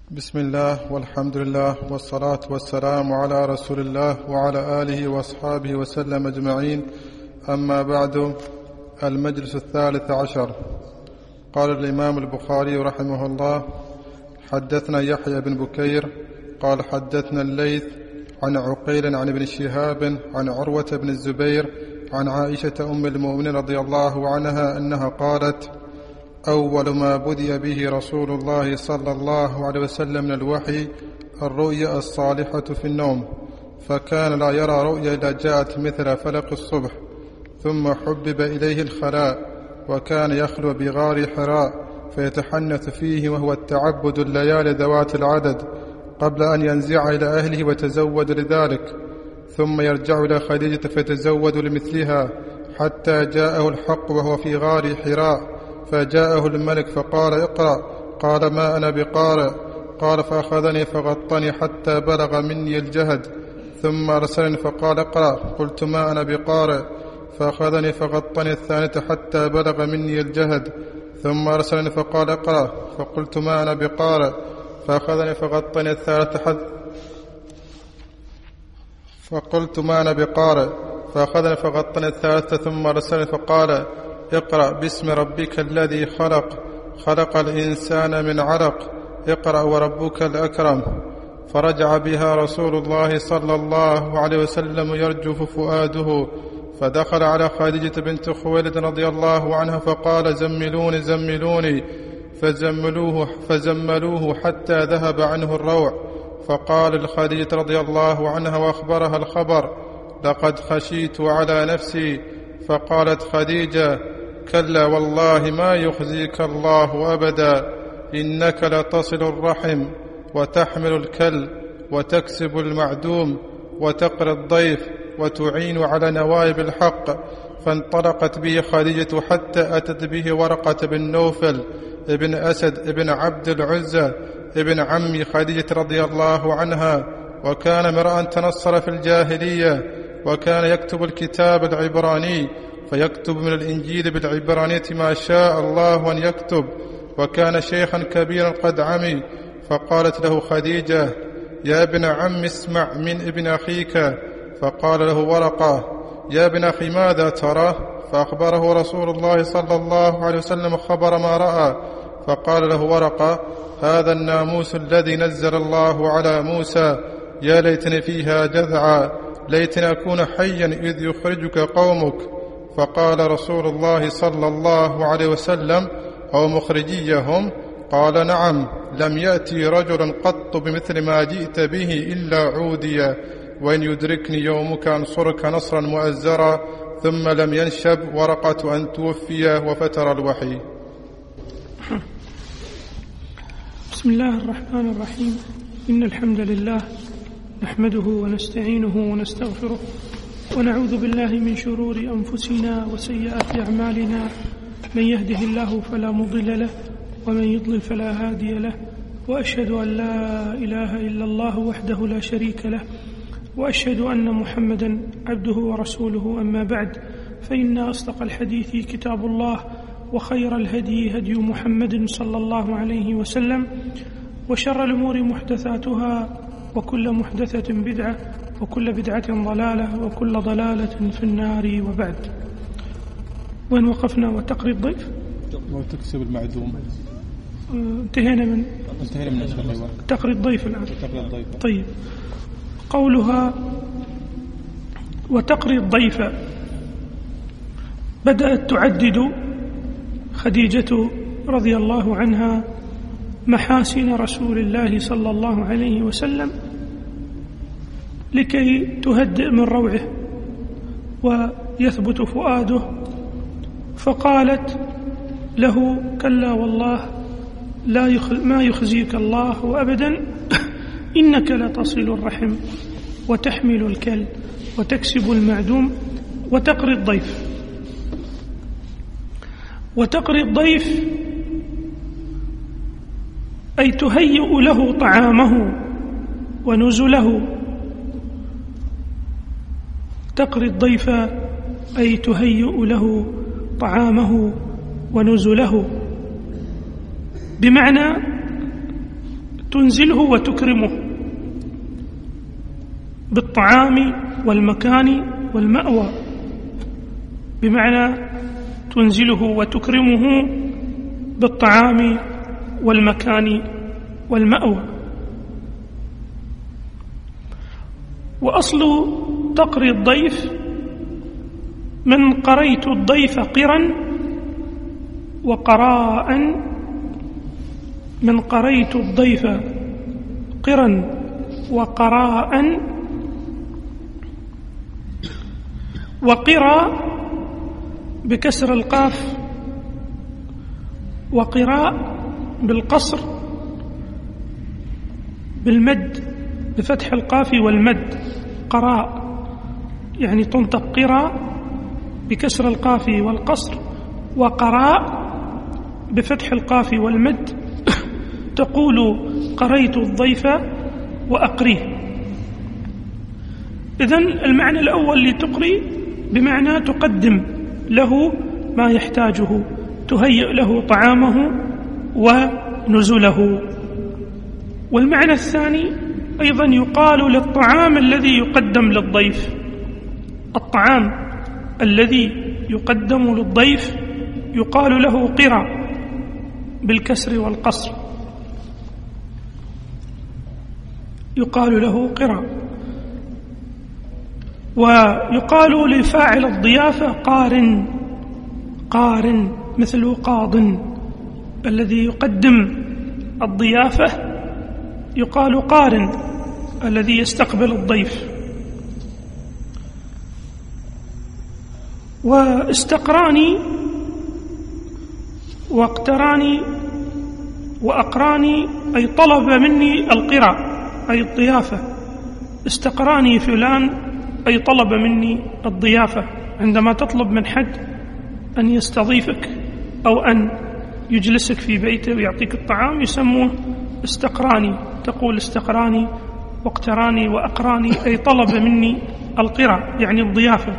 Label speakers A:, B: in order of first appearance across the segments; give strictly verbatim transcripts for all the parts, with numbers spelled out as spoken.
A: بسم الله والحمد لله والصلاة والسلام على رسول الله وعلى آله وأصحابه وسلم أجمعين. أما بعد، المجلس الثالث عشر. قال الإمام البخاري رحمه الله: حدثنا يحيى بن بكير قال حدثنا الليث عن عقيل عن ابن شهاب عن عروة بن الزبير عن عائشة أم المؤمنين رضي الله عنها أنها قالت: أول ما بدأ به رسول الله صلى الله عليه وسلم من الوحي الرؤيا الصالحة في النوم، فكان لا يرى رؤيا إلا جاءت مثل فلق الصبح، ثم حبب إليه الخلاء، وكان يخلو بغار حراء فيتحنث فيه، وهو التعبد الليالي ذوات العدد، قبل أن ينزع إلى أهله ويتزود لذلك، ثم يرجع إلى خديجة فيتزود لمثلها، حتى جاءه الحق وهو في غار حراء، فجاءه الملك فقال: اقرأ. قال: ما أنا بقارئ. قال: فأخذني فغطني حتى بلغ مني الجهد، ثم أرسلني فقال: اقرأ. قلت: ما أنا بقارئ. فأخذني فغطني الثانية حتى بلغ مني الجهد، ثم أرسلني فقال: اقرأ. فقلت: ما أنا بقارئ. فأخذني فغطني الثالثة حتى فقلت: ما أنا بقارئ. فأخذني فغطني الثالثة ثم أرسلني فقال: اقرأ باسم ربك الذي خلق خلق الإنسان من علق، اقرأ وربك الأكرم. فرجع بها رسول الله صلى الله عليه وسلم يرجف فؤاده، فدخل على خديجة بنت خويلد رضي الله عنها فقال: زملوني زملوني، فزملوه, فزملوه حتى ذهب عنه الروع. فقال لخديجة رضي الله عنها وأخبرها الخبر: لقد خشيت على نفسي. فقالت خديجة: كلا والله ما يخزيك الله أبدا، إنك لتصل الرحم وتحمل الكل وتكسب المعدوم وتقري الضيف وتعين على نوائب الحق. فانطلقت به خديجة حتى أتت به ورقة بن نوفل ابن أسد ابن عبد العزى ابن عم خديجة رضي الله عنها، وكان امرأ تنصر في الجاهلية، وكان يكتب الكتاب العبراني، فيكتب من الإنجيل بالعبرانية ما شاء الله أن يكتب، وكان شيخا كبيرا قد عمي. فقالت له خديجة: يا ابن عم اسمع من ابن أخيك. فقال له ورقة: يا ابن أخي ماذا ترى؟ فأخبره رسول الله صلى الله عليه وسلم خبر ما رأى. فقال له ورقة: هذا الناموس الذي نزل الله على موسى، يا ليتني فيها جذعا، ليتني أكون حيا إذ يخرجك قومك. فقال رسول الله صلى الله عليه وسلم: أو مخرجيهم؟ قال: نعم، لم يأتي رجل قط بمثل ما جئت به إلا عوديا، وإن يدركني يومك أنصرك نصرا مؤزرا. ثم لم ينشب ورقة أن توفي وفتر الوحي.
B: بسم الله الرحمن الرحيم. إن الحمد لله نحمده ونستعينه ونستغفره، ونعوذ بالله من شرور أنفسنا وسيئات أعمالنا، من يهده الله فلا مضل له، ومن يضلل فلا هادي له، وأشهد أن لا إله إلا الله وحده لا شريك له، وأشهد أن محمدا عبده ورسوله. أما بعد، فإن أصدق الحديث كتاب الله، وخير الهدي هدي محمد صلى الله عليه وسلم، وشر الأمور محدثاتها، وكل محدثة بدعة، وكل بدعة ضلالة، وكل ضلالة في النار. وبعد، وين وقفنا؟ وتقري الضيف
A: وتكسب المعدوم.
B: انتهينا من
A: انتهينا من
B: تقري الضيف الآن.
A: الضيف.
B: طيب، قولها وتقري الضيف، بدأت تعدد خديجة رضي الله عنها محاسن رسول الله صلى الله عليه وسلم لكي تهدئ من روعه ويثبت فؤاده، فقالت له: كلا والله لا يخ... ما يخزيك الله أبدا، إنك لتصل الرحم وتحمل الكل وتكسب المعدوم وتقري الضيف. وتقري الضيف أي تهيئ له طعامه ونزله. تقري الضيف أي تهيئ له طعامه ونزله، بمعنى تنزله وتكرمه بالطعام والمكان والمأوى، بمعنى تنزله وتكرمه بالطعام والمكان والمأوى. وأصل تقري الضيف من قريت الضيف قرا وقراء، من قريت الضيف قرا وقراء. وقرا بكسر القاف، وقراء بالقصر بالمد بفتح القاف والمد. قراء يعني تنطق قراء بكسر القاف والقصر، وقراء بفتح القاف والمد تقول قريت الضيف وأقريه. إذن المعنى الأول لتقري بمعنى تقدم له ما يحتاجه، تهيئ له طعامه ونزله. والمعنى الثاني أيضا يقال للطعام الذي يقدم للضيف، الطعام الذي يقدم للضيف يقال له قرا بالكسر والقصر، يقال له قرا. ويقال لفاعل الضيافة قارن، قارن مثل قاض، الذي يقدم الضيافة يقال قارن، الذي يستقبل الضيف. واستقراني واقتراني وأقراني أي طلب مني القرا أي الضيافة. استقراني فلان أي طلب مني الضيافة. عندما تطلب من حد أن يستضيفك أو أن يجلسك في بيته ويعطيك الطعام يسموه استقراني، تقول استقراني واقتراني وأقراني أي طلب مني القرا يعني الضيافة.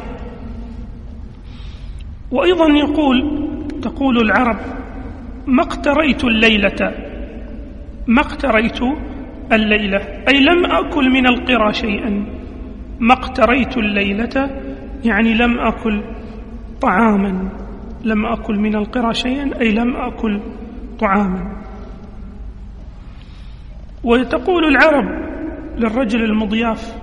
B: وأيضا يقول تقول العرب ما اقتريت الليلة، ما اقتريت الليلة أي لم أكل من القرى شيئا. ما اقتريت الليلة يعني لم أكل طعاما، لم أكل من القرى شيئا أي لم أكل طعاما. وتقول العرب للرجل المضياف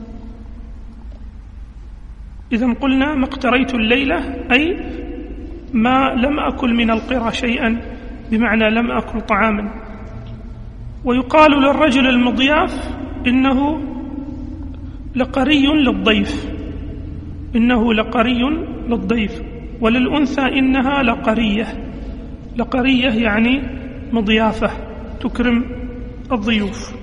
B: إذا قلنا ما اقتريت الليلة أي ما لم أكل من القرى شيئا، بمعنى لم أكل طعاما. ويقال للرجل المضياف إنه لقري للضيف، إنه لقري للضيف. وللأنثى إنها لقرية، لقرية يعني مضيافة تكرم الضيوف.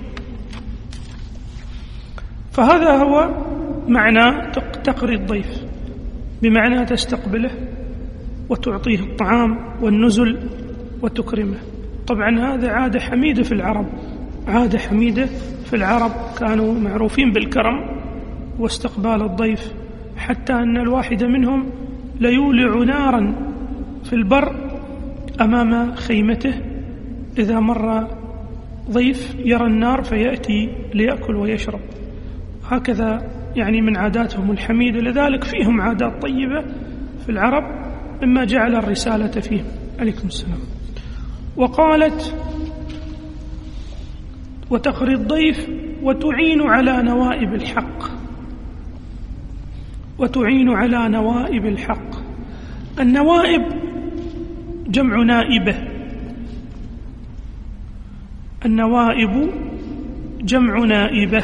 B: فهذا هو معنى تقري الضيف، بمعنى تستقبله وتعطيه الطعام والنزل وتكرمه. طبعا هذا عادة حميدة في العرب، عادة حميدة في العرب، كانوا معروفين بالكرم واستقبال الضيف، حتى أن الواحد منهم ليولع نارا في البر أمام خيمته، إذا مر ضيف يرى النار فيأتي ليأكل ويشرب. هكذا يعني من عاداتهم الحميدة. لذلك فيهم عادات طيبة في العرب مما جعل الرسالة فيهم. عليكم السلام. وقالت وتقري الضيف وتعين على نوائب الحق، وتعين على نوائب الحق. النوائب جمع نائبة، النوائب جمع نائبة.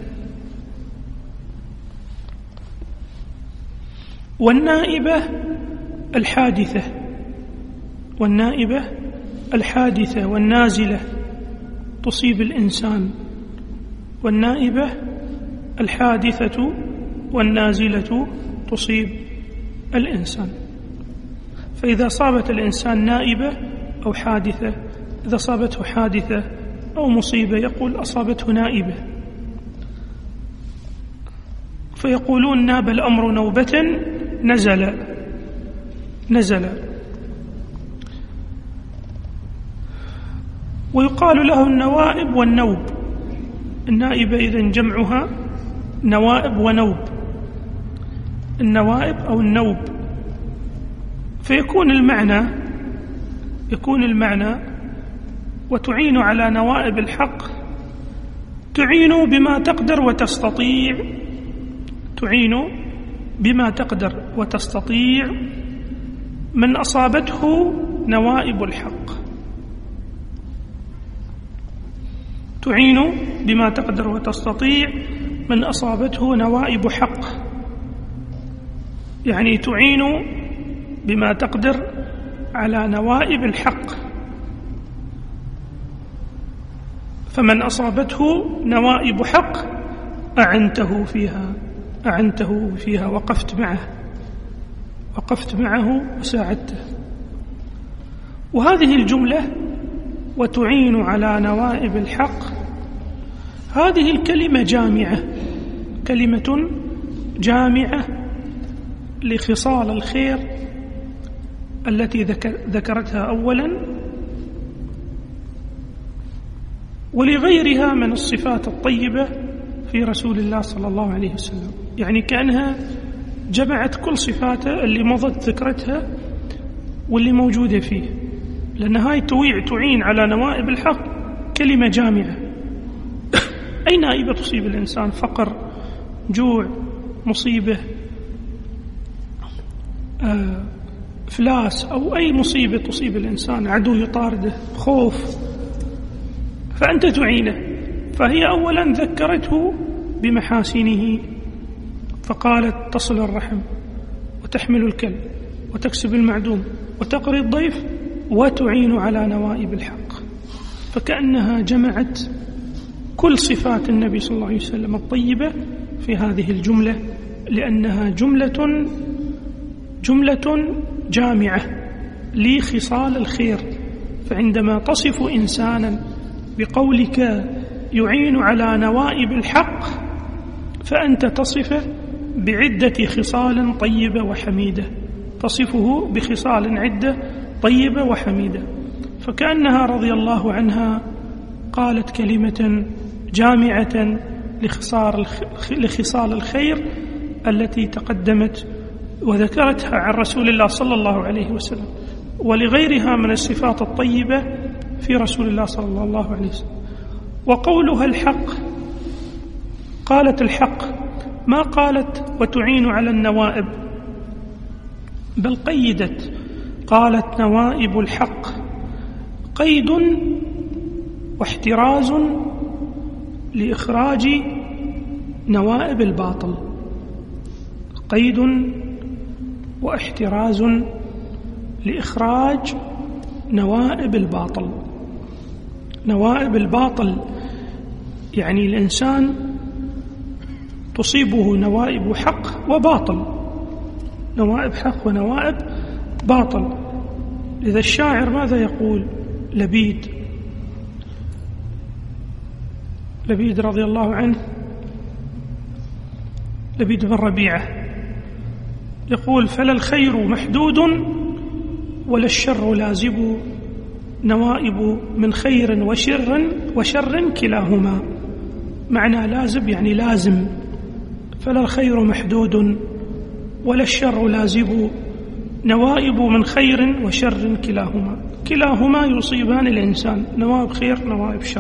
B: والنائبة الحادثة، والنائبة الحادثة والنازلة تصيب الإنسان، والنائبة الحادثة والنازلة تصيب الإنسان. فإذا صابت الإنسان نائبة أو حادثة، إذا صابته حادثة أو مصيبة يقول أصابته نائبة، فيقولون ناب الأمر نوبة نزل نزل. ويقال له النوائب والنوب. النائبة إذن جمعها نوائب ونوب، النوائب أو النوب. فيكون المعنى يكون المعنى وتعين على نوائب الحق، تعين بما تقدر وتستطيع، تعين بما تقدر وتستطيع من أصابته نوائب الحق، تعين بما تقدر وتستطيع من أصابته نوائب حق، يعني تعين بما تقدر على نوائب الحق. فمن أصابته نوائب حق أعنته فيها أعنته فيها وقفت معه وقفت معه وساعدته. وهذه الجملة وتعين على نوائب الحق، هذه الكلمة جامعة، كلمة جامعة لخصال الخير التي ذكرتها أولا، ولغيرها من الصفات الطيبة في رسول الله صلى الله عليه وسلم. يعني كأنها جمعت كل صفاته اللي مضت ذكرتها واللي موجودة فيه، لأن هاي تعين على نوائب الحق كلمة جامعة. أي نائبة تصيب الإنسان؟ فقر، جوع، مصيبة، آه، إفلاس، أو أي مصيبة تصيب الإنسان، عدو يطارده، خوف، فأنت تعينه. فهي أولا ذكرته بمحاسنه، فقالت تصل الرحم وتحمل الكلب وتكسب المعدوم وتقري الضيف وتعين على نوائب الحق. فكأنها جمعت كل صفات النبي صلى الله عليه وسلم الطيبة في هذه الجملة، لأنها جملة جملة جامعة لخصال الخير. فعندما تصف إنسانا بقولك يعين على نوائب الحق، فأنت تصفه بعدة خصال طيبة وحميدة، تصفه بخصال عدة طيبة وحميدة. فكأنها رضي الله عنها قالت كلمة جامعة لخصال الخير التي تقدمت وذكرتها عن رسول الله صلى الله عليه وسلم، ولغيرها من الصفات الطيبة في رسول الله صلى الله عليه وسلم. وقولها الحق، قالت الحق، ما قالت وتعين على النوائب، بل قيدت، قالت نوائب الحق، قيد واحتراز لإخراج نوائب الباطل، قيد واحتراز لإخراج نوائب الباطل. نوائب الباطل يعني الإنسان تصيبه نوائب حق وباطل، نوائب حق ونوائب باطل. إذا الشاعر ماذا يقول؟ لبيد لبيد رضي الله عنه، لبيد بن ربيعة يقول: فلا الخير محدود ولا الشر لازب، نوائب من خير وشر وشر كلاهما. معنى لازب يعني لازم، فلا الخير محدود ولا الشر لازب، نوائب من خير وشر كلاهما. كلاهما يصيبان الإنسان، نوائب خير نوائب شر.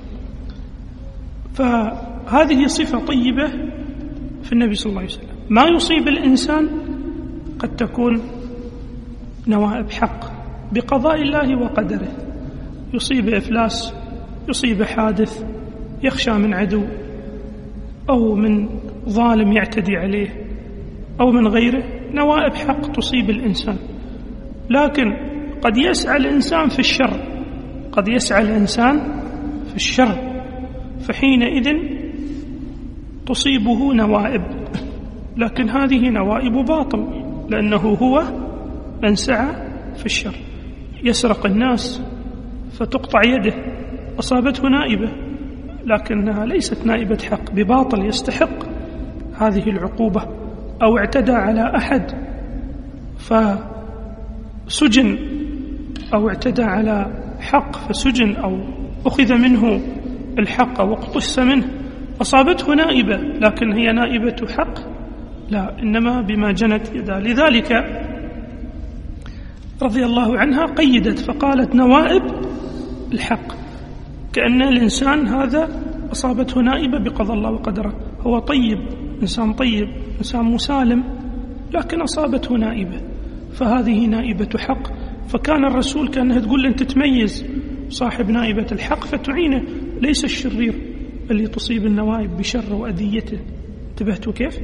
B: فهذه صفة طيبة في النبي صلى الله عليه وسلم. ما يصيب الإنسان قد تكون نوائب حق بقضاء الله وقدره، يصيب إفلاس، يصيب حادث، يخشى من عدو أو من ظالم يعتدي عليه أو من غيره، نوائب حق تصيب الإنسان. لكن قد يسعى الإنسان في الشر، قد يسعى الإنسان في الشر، فحينئذ تصيبه نوائب، لكن هذه نوائب باطل، لأنه هو من سعى في الشر. يسرق الناس فتقطع يده، أصابته نائبة، لكنها ليست نائبة حق، بباطل يستحق هذه العقوبة. أو اعتدى على أحد فسجن، أو اعتدى على حق فسجن أو أخذ منه الحق واقتص منه أصابته نائبة، لكن هي نائبة حق؟ لا، إنما بما جنت يدا. لذلك رضي الله عنها قيدت فقالت نوائب الحق، كأن الإنسان هذا أصابته نائبة بقضاء الله وقدره، هو طيب، إنسان طيب، إنسان مسالم، لكن أصابته نائبة، فهذه نائبة حق. فكان الرسول كأنها تقول له أنت تميز صاحب نائبة الحق فتعينه، ليس الشرير اللي تصيب النوائب بشر وأذيته. انتبهتوا كيف؟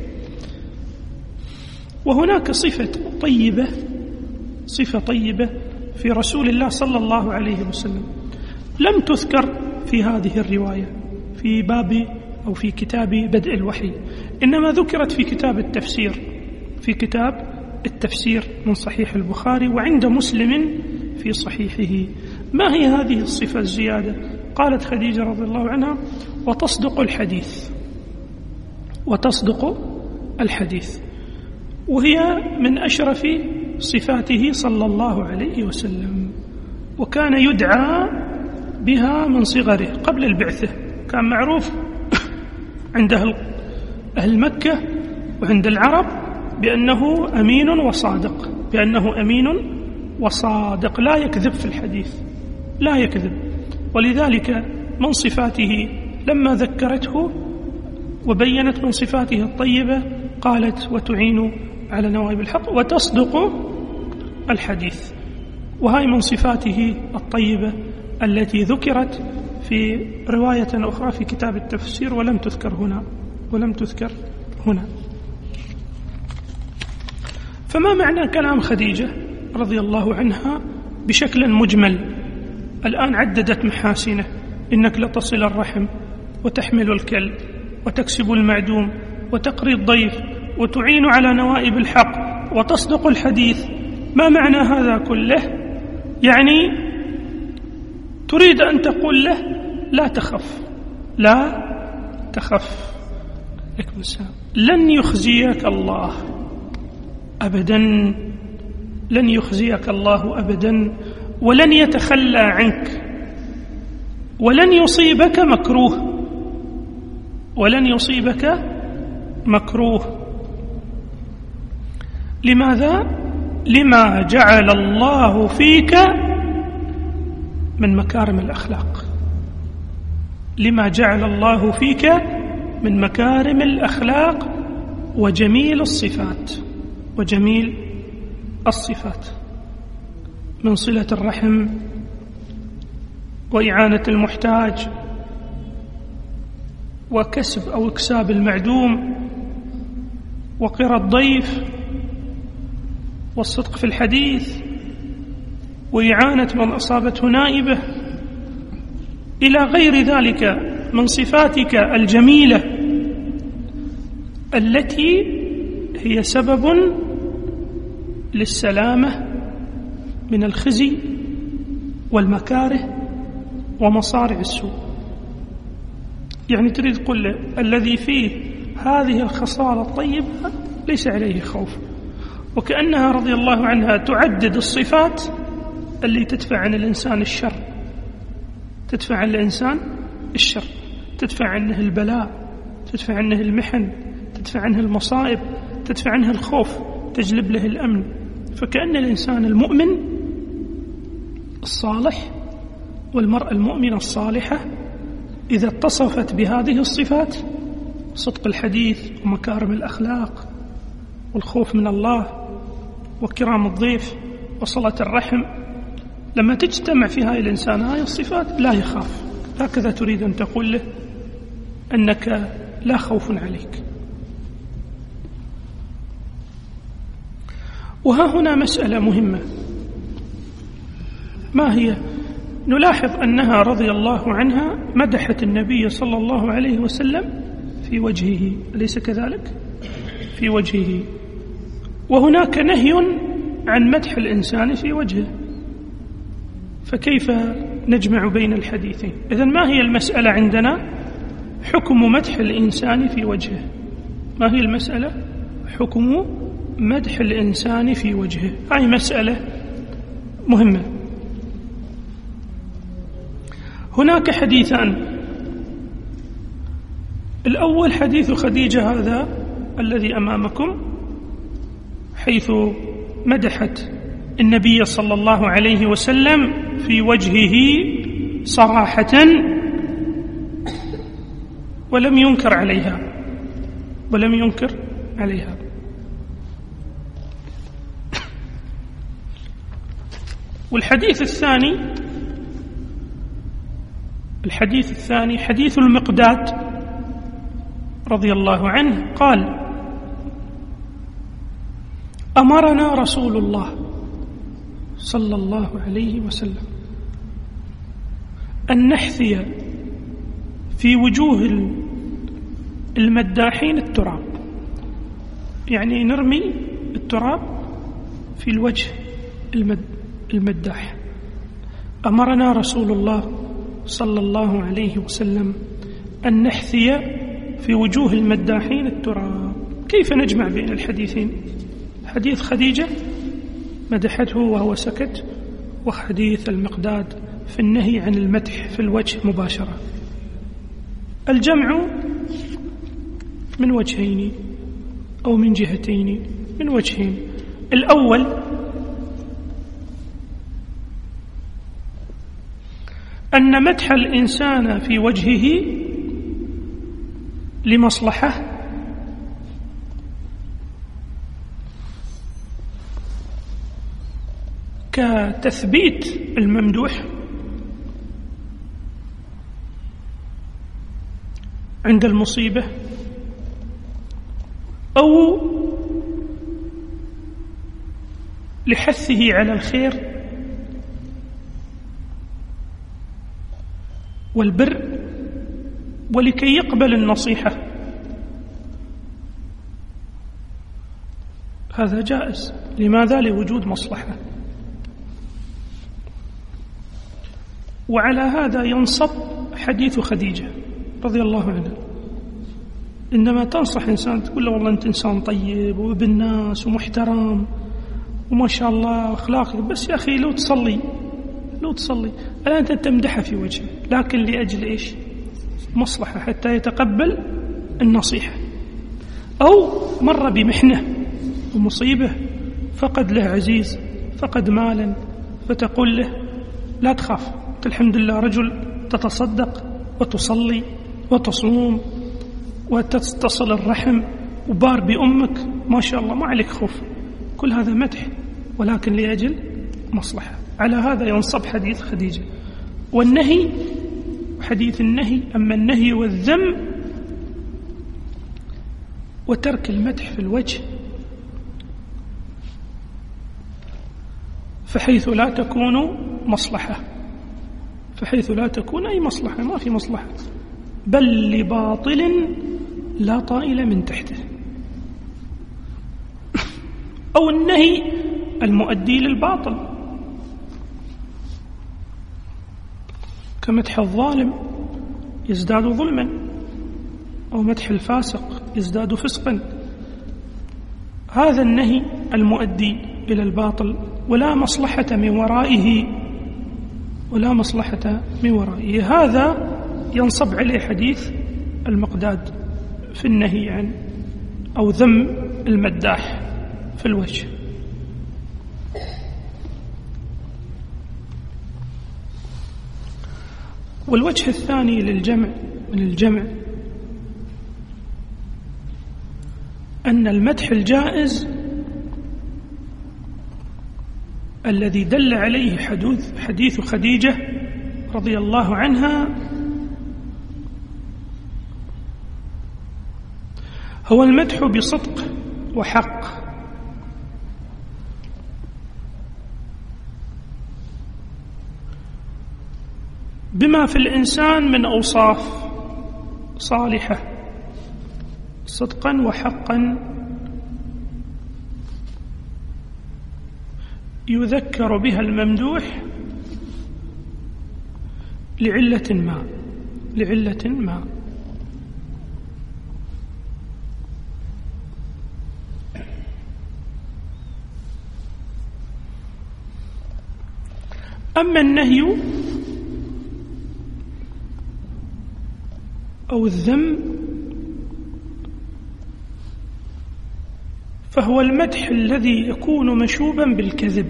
B: وهناك صفة طيبة، صفة طيبة في رسول الله صلى الله عليه وسلم لم تذكر في هذه الرواية في باب أو في كتاب بدء الوحي، إنما ذكرت في كتاب التفسير، في كتاب التفسير من صحيح البخاري وعند مسلم في صحيحه. ما هي هذه الصفة الزيادة؟ قالت خديجة رضي الله عنها وتصدق الحديث، وتصدق الحديث، وهي من أشرف صفاته صلى الله عليه وسلم، وكان يدعى بها من صغره قبل البعثة. كان معروف عند أهل مكة وعند العرب بأنه أمين وصادق، بأنه أمين وصادق، لا يكذب في الحديث، لا يكذب. ولذلك من صفاته لما ذكرته وبينت من صفاته الطيبة قالت وتعين على نوائب الحق وتصدق الحديث، وهي من صفاته الطيبة التي ذكرت في رواية أخرى في كتاب التفسير ولم تذكر هنا ولم تذكر هنا. فما معنى كلام خديجة رضي الله عنها بشكل مجمل؟ الآن عددت محاسنه: إنك لتصل الرحم وتحمل الكلب وتكسب المعدوم وتقري الضيف وتعين على نوائب الحق وتصدق الحديث. ما معنى هذا كله؟ يعني تريد أن تقول له لا تخف، لا تخف، لن يخزيك الله أبدا، لن يخزيك الله أبدا، ولن يتخلى عنك، ولن يصيبك مكروه، ولن يصيبك مكروه. لماذا؟ لما جعل الله فيك من مكارم الأخلاق، لما جعل الله فيك من مكارم الأخلاق وجميل الصفات، وجميل الصفات من صلة الرحم وإعانة المحتاج وكسب أو إكساب المعدوم وقرى الضيف والصدق في الحديث وإعانة من أصابته نائبة إلى غير ذلك من صفاتك الجميلة التي هي سبب للسلامة من الخزي والمكاره ومصارع السوء. يعني تريد تقول له الذي فيه هذه الخصال الطيبة ليس عليه خوف. وكأنها رضي الله عنها تعدد الصفات اللي تدفع عن الإنسان الشر، تدفع عن الإنسان الشر، تدفع عنه البلاء، تدفع عنه المحن، تدفع عنه المصائب، تدفع عنه الخوف، تجلب له الأمن. فكأن الإنسان المؤمن الصالح والمرأة المؤمنة الصالحة إذا اتصفت بهذه الصفات، صدق الحديث ومكارم الأخلاق والخوف من الله وكرام الضيف وصلة الرحم، لما تجتمع في هاي الإنسان هاي الصفات لا يخاف. هكذا تريد أن تقول له أنك لا خوف عليك. وها هنا مسألة مهمة، ما هي؟ نلاحظ أنها رضي الله عنها مدحت النبي صلى الله عليه وسلم في وجهه، أليس كذلك؟ في وجهه، وهناك نهي عن مدح الإنسان في وجهه، فكيف نجمع بين الحديثين؟ إذن ما هي المسألة عندنا؟ حكم مدح الإنسان في وجهه. ما هي المسألة؟ حكم مدح الإنسان في وجهه. هاي مسألة مهمة. هناك حديثان. الأول حديث خديجة هذا الذي أمامكم، حيث مدحت النبي صلى الله عليه وسلم في وجهه صراحة ولم ينكر عليها ولم ينكر عليها. والحديث الثاني الحديث الثاني حديث المقداد رضي الله عنه قال: أمرنا رسول الله صلى الله عليه وسلم أن نحثي في وجوه المداحين التراب، يعني نرمي التراب في الوجه المداح. أمرنا رسول الله صلى الله عليه وسلم أن نحثي في وجوه المداحين التراب. كيف نجمع بين الحديثين؟ حديث خديجة مدحته وهو سكت، وحديث المقداد في النهي عن المدح في الوجه مباشرة. الجمع من وجهين أو من جهتين، من وجهين. الأول أن مدح الإنسان في وجهه لمصلحة كتثبيت الممدوح عند المصيبة، أو لحثه على الخير والبر، ولكي يقبل النصيحة. هذا جائز. لماذا؟ لوجود مصلحة. وعلى هذا ينصب حديث خديجة رضي الله عنها. عندما تنصح إنسان تقول له والله أنت إنسان طيب وابن ناس ومحترم وما شاء الله أخلاقك، بس يا أخي لو تصلي لو تصلي ألا أنت تمدحه في وجهه، لكن لأجل إيش؟ مصلحة، حتى يتقبل النصيحة. أو مر بمحنة ومصيبة، فقد له عزيز، فقد مالا، فتقول له لا تخاف، الحمد لله رجل تتصدق وتصلي وتصوم وتصل الرحم وبار بأمك، ما شاء الله ما عليك خوف. كل هذا مدح، ولكن لأجل مصلحة. على هذا ينصب حديث خديجة. والنهي، حديث النهي، أما النهي والذم وترك المدح في الوجه فحيث لا تكون مصلحة، فحيث لا تكون أي مصلحة، ما في مصلحة، بل لباطل لا طائل من تحته. أو النهي المؤدي للباطل كمدح الظالم يزداد ظلما، أو مدح الفاسق يزداد فسقا. هذا النهي المؤدي إلى الباطل ولا مصلحة من ورائه، ولا مصلحة من ورائه. هذا ينصب عليه حديث المقداد في النهي عن أو ذم المداح في الوجه. والوجه الثاني للجمع من الجمع أن المدح الجائز الذي دل عليه حديث حديث خديجة رضي الله عنها هو المدح بصدق وحق، بما في الإنسان من أوصاف صالحة صدقا وحقا يذكر بها الممدوح لعلة ما لعلة ما أما النهي أو الذم فهو المدح الذي يكون مشوبا بالكذب،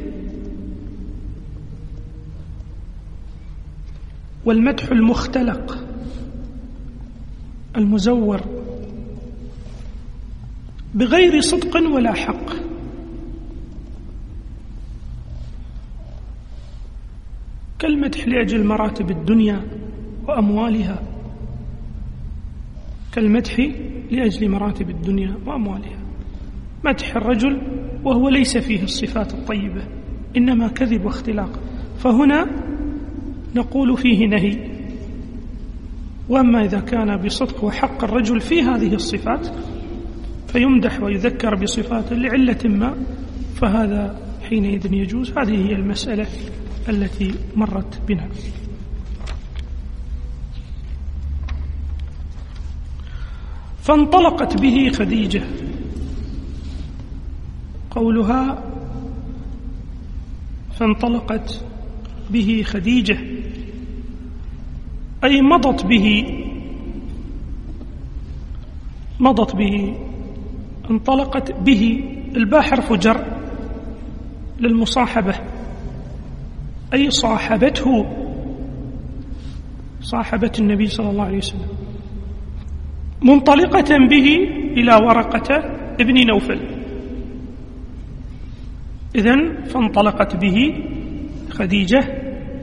B: والمدح المختلق المزور بغير صدق ولا حق. كالمدح لأجل مراتب الدنيا وأموالها، كالمدح لأجل مراتب الدنيا وأموالها، مدح الرجل وهو ليس فيه الصفات الطيبة، إنما كذب واختلاق، فهنا نقول فيه نهي. وأما إذا كان بصدق وحق الرجل في هذه الصفات فيمدح ويذكر بصفات لعلة ما، فهذا حينئذ يجوز. هذه هي المسألة التي مرت بنا. فانطلقت به خديجة، قولها فانطلقت به خديجة أي مضت به، مضت به، انطلقت به. الباء حرف جر للمصاحبة، أي صاحبته، صاحبة النبي صلى الله عليه وسلم، منطلقة به إلى ورقة ابن نوفل. إذن فانطلقت به خديجة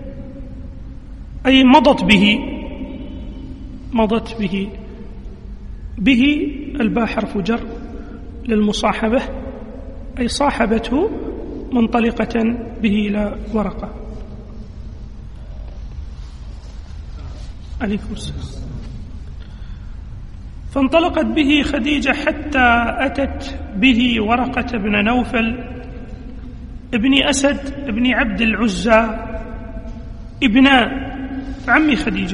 B: أي مضت به، مضت به. به الباء حرف جر للمصاحبة أي صاحبته منطلقة به إلى ورقة. عليكم السلام. فانطلقت به خديجة حتى أتت به ورقة بن نوفل ابن أسد ابن عبد العزى ابن عم خديجة.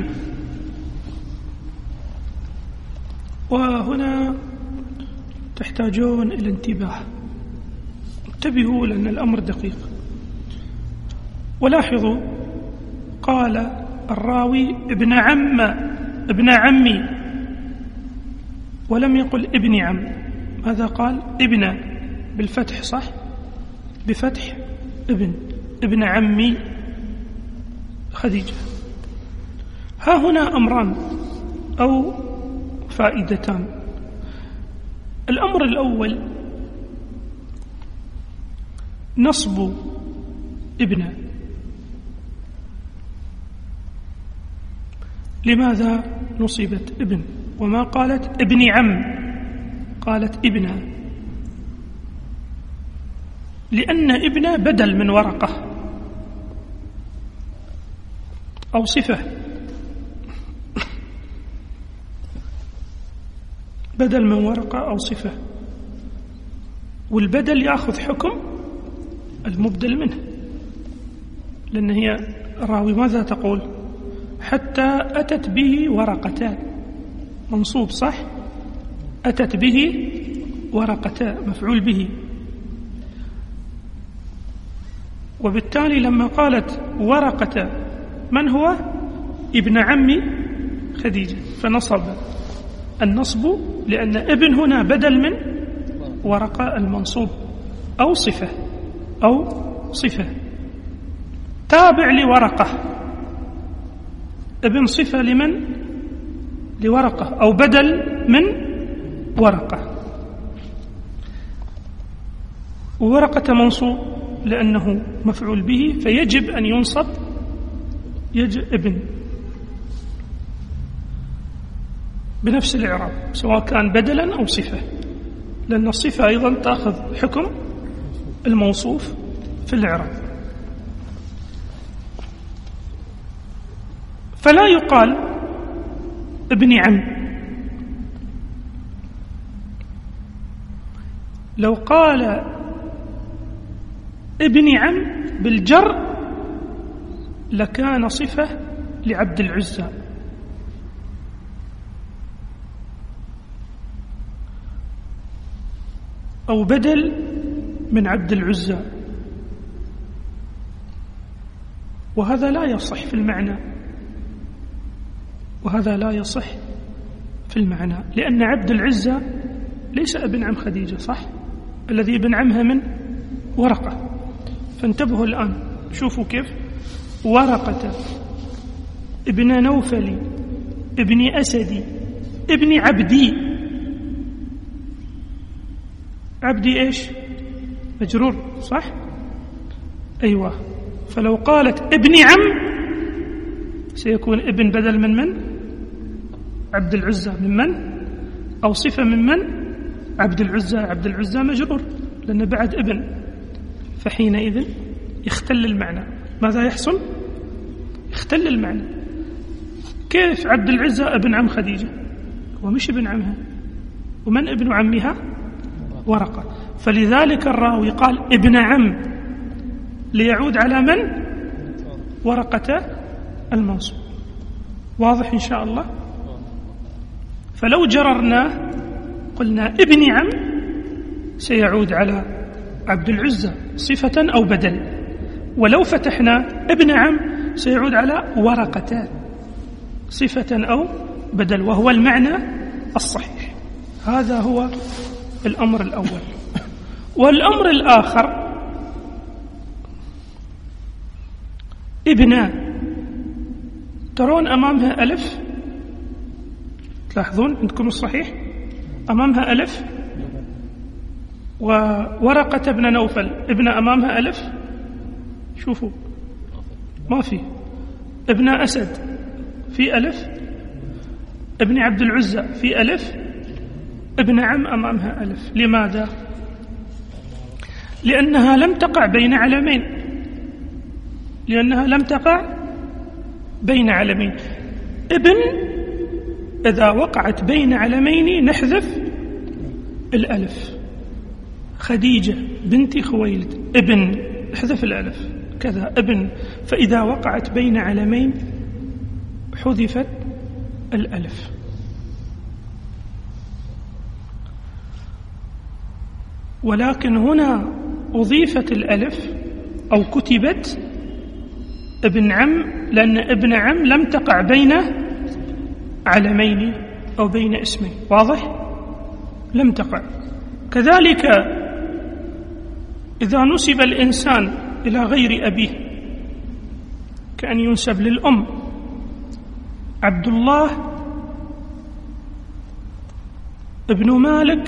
B: وهنا تحتاجون إلى انتباه، انتبهوا لأن الأمر دقيق. ولاحظوا قال الراوي ابن عم، ابن عمي، ولم يقل ابن عم. ماذا قال؟ ابن بالفتح، صح؟ بفتح ابن، ابن عمي خديجة. ها هنا أمران أو فائدتان. الأمر الأول نصب ابن. لماذا نصبت ابن وما قالت ابن عم، قالت ابن؟ لأن ابن بدل من ورقة أو صفة، بدل من ورقة أو صفة، والبدل يأخذ حكم المبدل منه. لأن هي راوي ماذا تقول؟ حتى أتت به ورقتان، منصوب صح؟ أتت به ورقتان مفعول به. وبالتالي لما قالت ورقة من هو؟ ابن عمي خديجة، فنصب النصب لأن ابن هنا بدل من ورقة المنصوب أو صفة، أو صفة تابع لورقة. ابن صفة لمن؟ لورقة، أو بدل من ورقة. وورقة منصوب لأنه مفعول به، فيجب أن ينصب يجب ابن بنفس الإعراب سواء كان بدلا أو صفة، لأن الصفة أيضا تأخذ حكم الموصوف في الإعراب. فلا يقال ابن عم. لو قال ابن عم بالجر لكان صفة لعبد العزى، أو بدل من عبد العزى، وهذا لا يصح في المعنى، وهذا لا يصح في المعنى، لأن عبد العزة ليس ابن عم خديجة، صح؟ الذي ابن عمها من ورقة. فانتبهوا الآن، شوفوا كيف ورقة ابن نوفل ابن أسدي ابن عبدي. عبدي إيش؟ مجرور، صح؟ أيوة. فلو قالت ابن عم سيكون ابن بدل من من؟ عبد العزة. من من؟ أو صفة من من؟ عبد العزة. عبد العزة مجرور لأن بعد ابن، فحينئذ يختل المعنى. ماذا يحصل؟ يختل المعنى. كيف عبد العزة ابن عم خديجة؟ هو مش ابن عمها. ومن ابن عمها؟ ورقة. فلذلك الراوي قال ابن عم ليعود على من؟ ورقة المنصوب. واضح إن شاء الله؟ فلو جررناه قلنا ابن عم سيعود على عبد العزة صفة أو بدل، ولو فتحنا ابن عم سيعود على ورقة صفة أو بدل، وهو المعنى الصحيح. هذا هو الأمر الأول. والأمر الآخر ابن، ترون أمامها ألف؟ تلاحظون عندكم الصحيح أمامها ألف، وورقة ابن نوفل ابن أمامها ألف. شوفوا ما في. ابن أسد في ألف، ابن عبد العزة في ألف، ابن عم أمامها ألف. لماذا؟ لأنها لم تقع بين علمين، لأنها لم تقع بين علمين. ابن إذا وقعت بين علمين نحذف الألف. خديجة بنت خويلد ابن، احذف الألف. كذا ابن، فإذا وقعت بين علمين حذفت الألف. ولكن هنا أضيفت الألف أو كتبت ابن عم، لأن ابن عم لم تقع بين علمين أو بين اسمين. واضح؟ لم تقع. كذلك إذا نسب الإنسان إلى غير أبيه كأن ينسب للأم عبد الله ابن مالك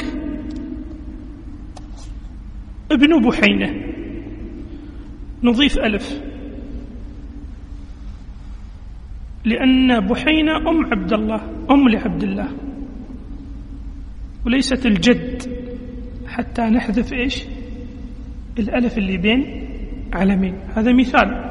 B: ابن بحينة، نضيف ألف، لأن بحينة أم عبد الله، أم لعبد الله، وليست الجد، حتى نحذف إيش؟ الألف اللي بين علمين. هذا مثال.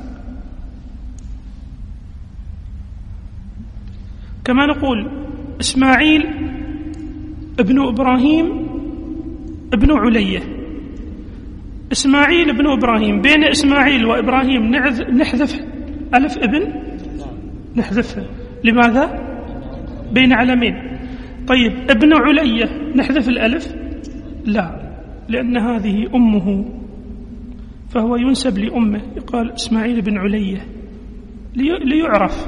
B: كما نقول إسماعيل ابن إبراهيم ابن علية. إسماعيل ابن إبراهيم، بين إسماعيل وإبراهيم نحذف ألف ابن، نحذفها. لماذا؟ بين علمين. طيب ابن علية نحذف الألف؟ لا، لأن هذه أمه، فهو ينسب لأمه، يقال إسماعيل بن علية ليعرف.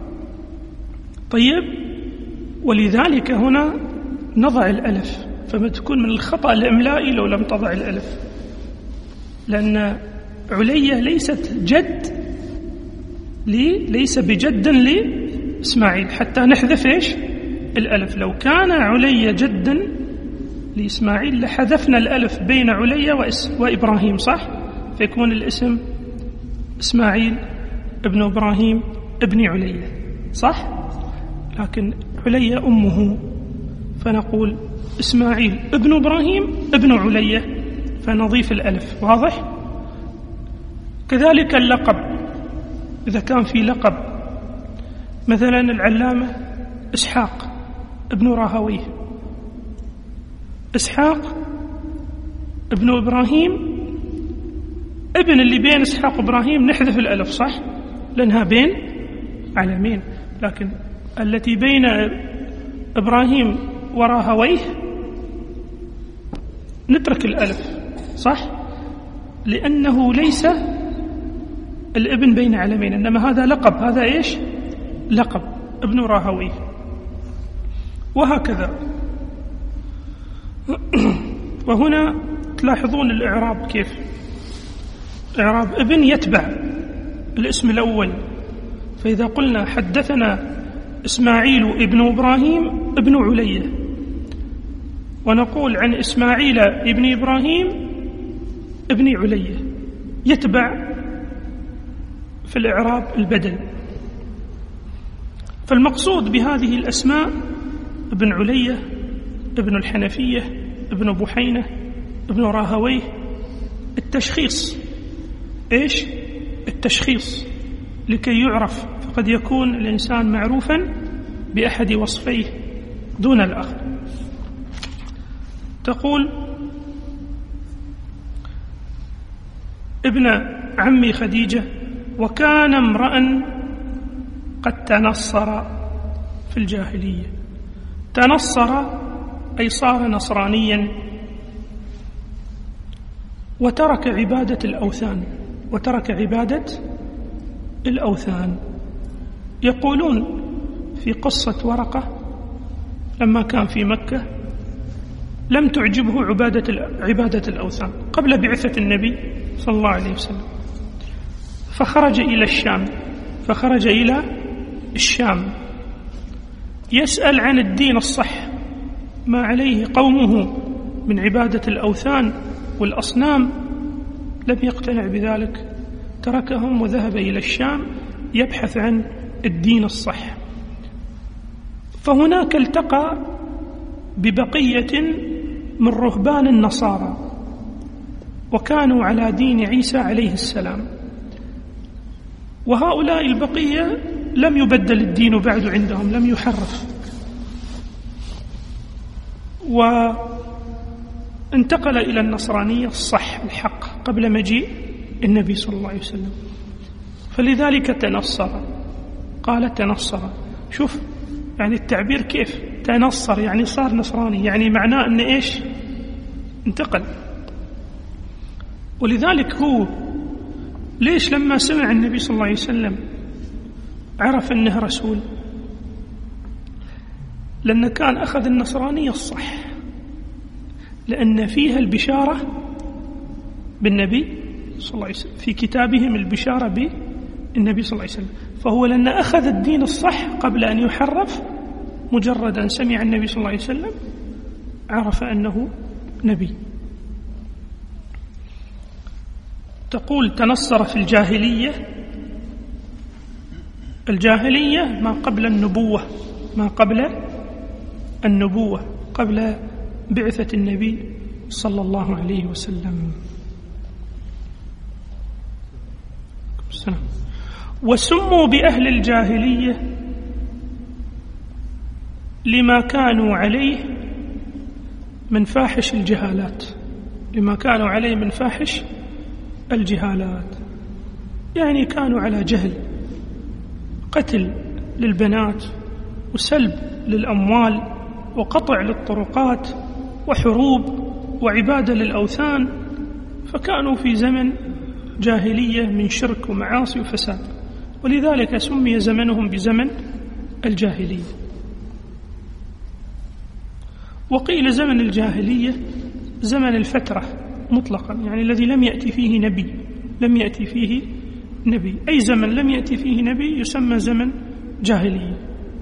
B: طيب، ولذلك هنا نضع الألف، فما تكون من الخطأ الإملائي لو لم تضع الألف، لأن علية ليست جد لي، ليس بجد لإسماعيل، حتى نحذف إيش؟ الألف. لو كان علية جدا لإسماعيل لحذفنا الألف بين علية وإبراهيم، صح؟ فيكون الاسم إسماعيل ابن إبراهيم ابن علية، صح؟ لكن علية أمه، فنقول إسماعيل ابن إبراهيم ابن علية، فنضيف الألف. واضح؟ كذلك اللقب، إذا كان في لقب، مثلا العلامة إسحاق ابن راهويه، إسحاق ابن إبراهيم ابن، اللي بين إسحاق وإبراهيم نحذف الألف، صح؟ لأنها بين علمين. لكن التي بين إبراهيم وراهويه نترك الألف، صح؟ لأنه ليس الابن بين علمين، إنما هذا لقب. هذا إيش؟ لقب ابن راهويه. وهكذا. وهنا تلاحظون الإعراب كيف إعراب ابن يتبع الاسم الأول. فإذا قلنا حدثنا إسماعيل ابن إبراهيم ابن علية، ونقول عن إسماعيل ابن إبراهيم ابن علية، يتبع في الإعراب البدل. فالمقصود بهذه الأسماء ابن علية، ابن الحنفية، ابن بحينة، ابن راهويه، التشخيص. إيش؟ التشخيص لكي يعرف، فقد يكون الإنسان معروفا بأحد وصفيه دون الآخر. تقول ابن عمي خديجة وكان امرأ قد تنصر في الجاهلية. تنصر أي صار نصرانيا وترك عبادة الأوثان، وترك عبادة الأوثان. يقولون في قصة ورقة لما كان في مكة لم تعجبه عبادة عبادة الأوثان قبل بعثة النبي صلى الله عليه وسلم، فخرج إلى الشام فخرج إلى الشام يسأل عن الدين الصح، ما عليه قومه من عبادة الأوثان والأصنام. لم يقتنع بذلك، تركهم وذهب إلى الشام يبحث عن الدين الصح. فهناك التقى ببقية من رهبان النصارى، وكانوا على دين عيسى عليه السلام، وهؤلاء البقية لم يبدل الدين بعد عندهم، لم يحرف، وانتقل إلى النصرانية الصح الحق قبل مجيء النبي صلى الله عليه وسلم. فلذلك تنصر، قال تنصر. شوف يعني التعبير كيف، تنصر يعني صار نصراني، يعني معناه أن إيش؟ انتقل. ولذلك هو ليش لما سمع النبي صلى الله عليه وسلم عرف أنه رسول؟ لأنه كان أخذ النصرانية الصح، لأن فيها البشارة بالنبي صلى الله عليه وسلم، في كتابهم البشارة بالنبي صلى الله عليه وسلم. فهو لأن أخذ الدين الصح قبل أن يحرف، مجرد أن سمع النبي صلى الله عليه وسلم عرف أنه نبي. تقول تنصر في الجاهلية. الجاهلية ما قبل النبوة، ما قبل النبوة، قبل بعثة النبي صلى الله عليه وسلم. السلام. وسموا بأهل الجاهلية لما كانوا عليه من فاحش الجهالات، لما كانوا عليه من فاحش الجهالات، يعني كانوا على جهل، قتل للبنات وسلب للأموال وقطع للطرقات وحروب وعبادة للأوثان، فكانوا في زمن جاهلية من شرك ومعاصي وفساد، ولذلك سمي زمنهم بزمن الجاهلية. وقيل زمن الجاهلية زمن الفترة مطلقا، يعني الذي لم يأتي فيه نبي، لم يأتي فيه نبي، أي زمن لم يأتي فيه نبي يسمى زمن جاهلية.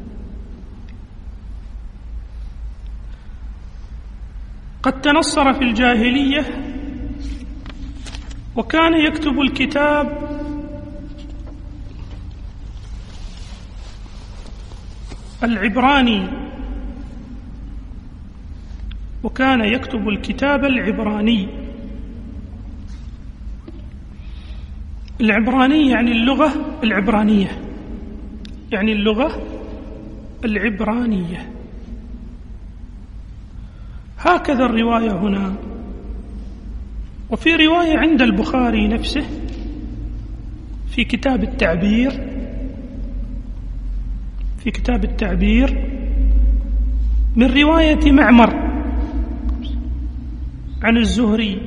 B: قد تنصر في الجاهلية وكان يكتب الكتاب العبراني، وكان يكتب الكتاب العبراني. العبراني يعني اللغة العبرانية، يعني اللغة العبرانية. هكذا الرواية هنا. وفي رواية عند البخاري نفسه في كتاب التعبير، في كتاب التعبير من رواية معمر عن الزهري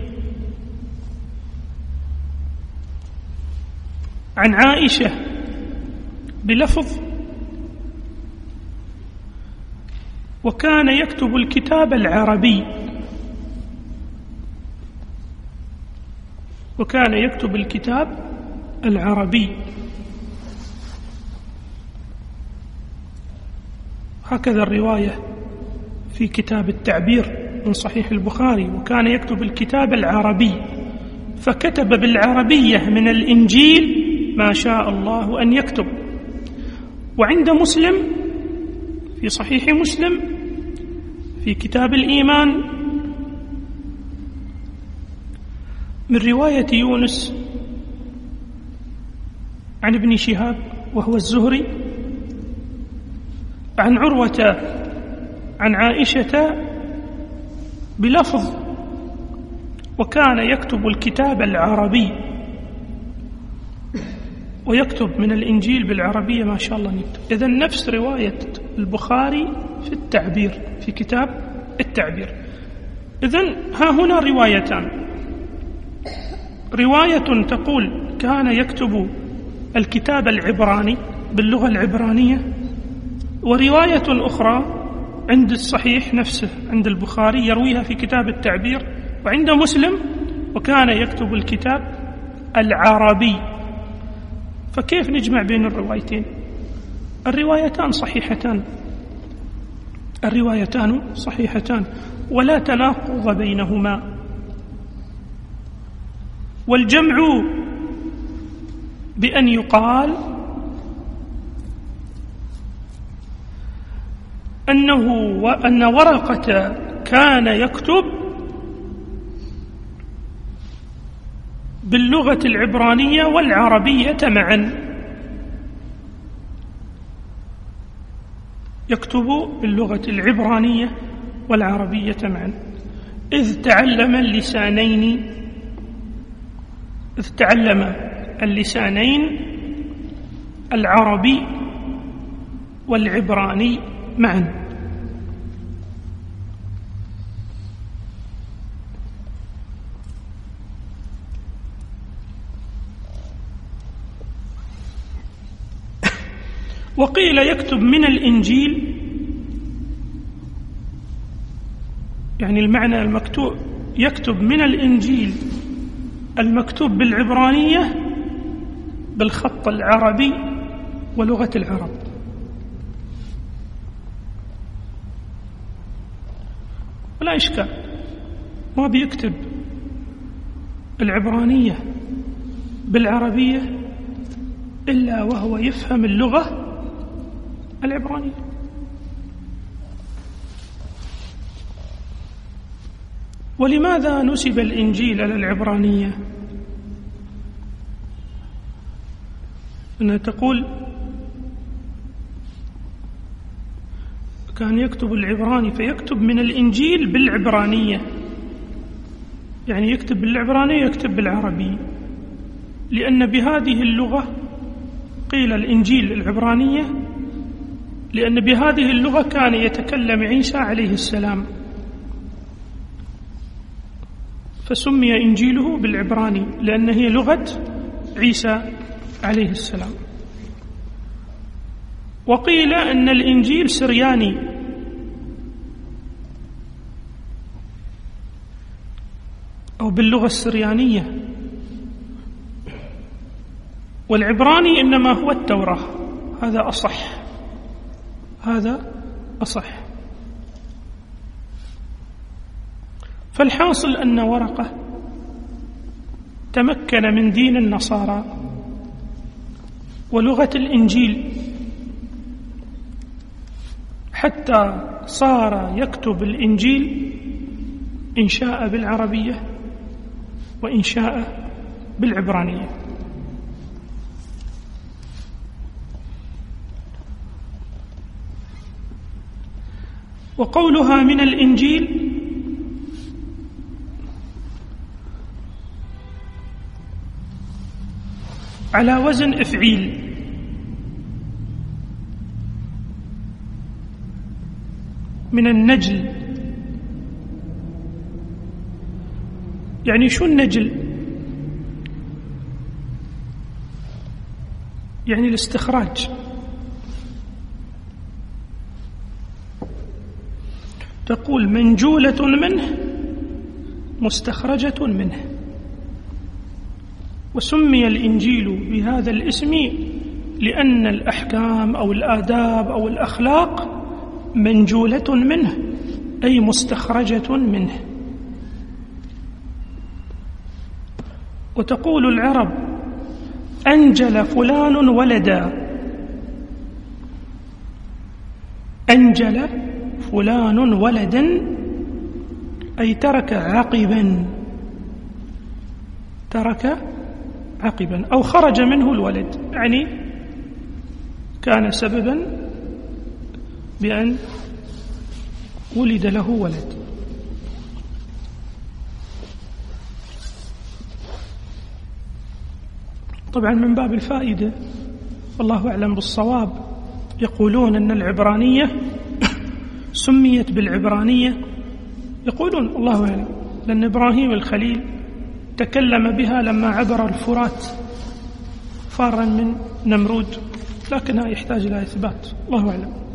B: عن عائشة بلفظ وكان يكتب الكتاب العربي وكان يكتب الكتاب العربي هكذا الرواية في كتاب التعبير من صحيح البخاري، وكان يكتب الكتاب العربي فكتب بالعربية من الإنجيل ما شاء الله أن يكتب. وعند مسلم في صحيح مسلم في كتاب الإيمان من رواية يونس عن ابن شهاب وهو الزهري عن عروة عن عائشة بلفظ وكان يكتب الكتاب العربي ويكتب من الإنجيل بالعربية ما شاء الله نكتب. إذن نفس رواية البخاري في التعبير في كتاب التعبير. إذن ها هنا روايتان، رواية تقول كان يكتب الكتاب العبراني باللغة العبرانية، ورواية أخرى عند الصحيح نفسه عند البخاري يرويها في كتاب التعبير، وعند مسلم وكان يكتب الكتاب العربي. فكيف نجمع بين الروايتين؟ الروايتان صحيحتان الروايتان صحيحتان ولا تناقض بينهما. والجمع بأن يقال أنه وأن ورقة كان يكتب باللغة العبرانية والعربية معا، يكتب باللغة العبرانية والعربية معا، إذ تعلم اللسانين إذ تعلم اللسانين العربي والعبراني معا. وقيل يكتب من الإنجيل، يعني المعنى المكتوب يكتب من الإنجيل المكتوب بالعبرانية بالخط العربي ولغة العرب. ولا إشكال، ما بيكتب العبرانية بالعربية إلا وهو يفهم اللغة العبرانية. ولماذا نسب الإنجيل إلى العبرانية؟ أنها تقول كان يكتب العبراني فيكتب من الإنجيل بالعبرانية، يعني يكتب بالعبرانية يكتب بالعربي، لأن بهذه اللغة قيل الإنجيل العبرانية لأن بهذه اللغة كان يتكلم عيسى عليه السلام، فسمي إنجيله بالعبراني لأن هي لغة عيسى عليه السلام. وقيل أن الإنجيل سرياني، أو باللغة السريانية، والعبراني إنما هو التوراة. هذا أصح هذا أصح. فالحاصل أن ورقة تمكن من دين النصارى ولغة الإنجيل حتى صار يكتب الإنجيل إن شاء بالعربية وإن شاء بالعبرانية. وقولها من الإنجيل على وزن إفعيل، من النجل. يعني شو النجل؟ يعني الاستخراج. تقول منجولة منه مستخرجة منه. وسمي الإنجيل بهذا الاسم لأن الأحكام أو الآداب أو الأخلاق منجولة منه، أي مستخرجة منه. وتقول العرب أنجل فلان ولدا، أنجل فلان ولدا أي ترك عقبا، ترك عقبا أو خرج منه الولد، يعني كان سببا بأن ولد له ولد. طبعا من باب الفائدة والله أعلم بالصواب، يقولون أن العبرانية سميت بالعبرانية، يقولون الله أعلم لأن إبراهيم الخليل تكلم بها لما عبر الفرات فارا من نمرود، لكنها يحتاج إلى إثبات، الله أعلم.